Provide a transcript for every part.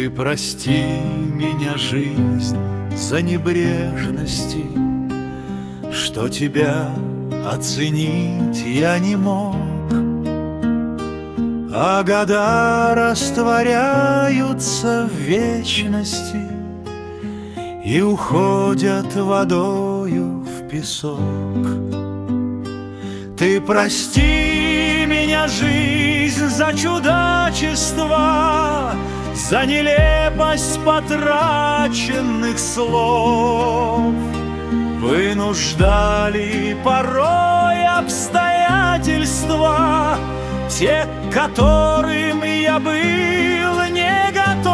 Ты прости меня, жизнь, за небрежности, что тебя оценить я не мог. А года растворяются в вечности и уходят водою в песок. Ты прости меня, жизнь, за чудачество, за нелепость потраченных слов. Вынуждали порой обстоятельства, те, к которым я был не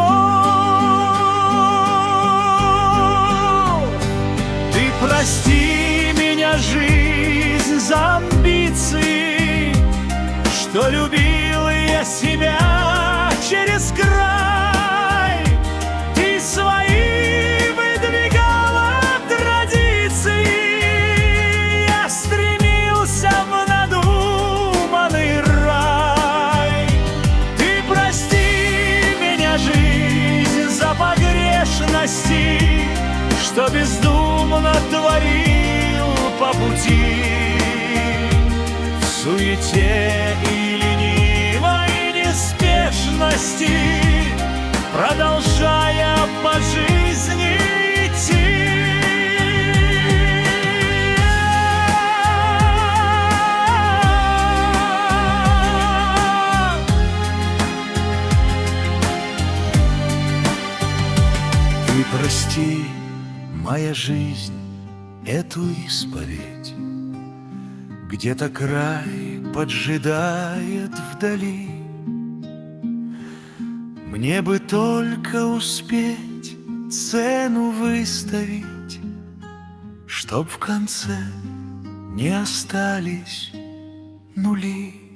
готов. Ты прости меня, жизнь, за амбиции, что любил я себя через край. Ты свои выдвигала традиции, я стремился в надуманный рай. Ты прости меня, жизнь, за погрешности, что бездумно творил по пути. В суете и ленивой неспешности, продолжая по жизни идти. Ты прости, моя жизнь, эту исповедь, где-то край поджидает вдали. Мне бы только успеть цену выставить, чтоб в конце не остались нули.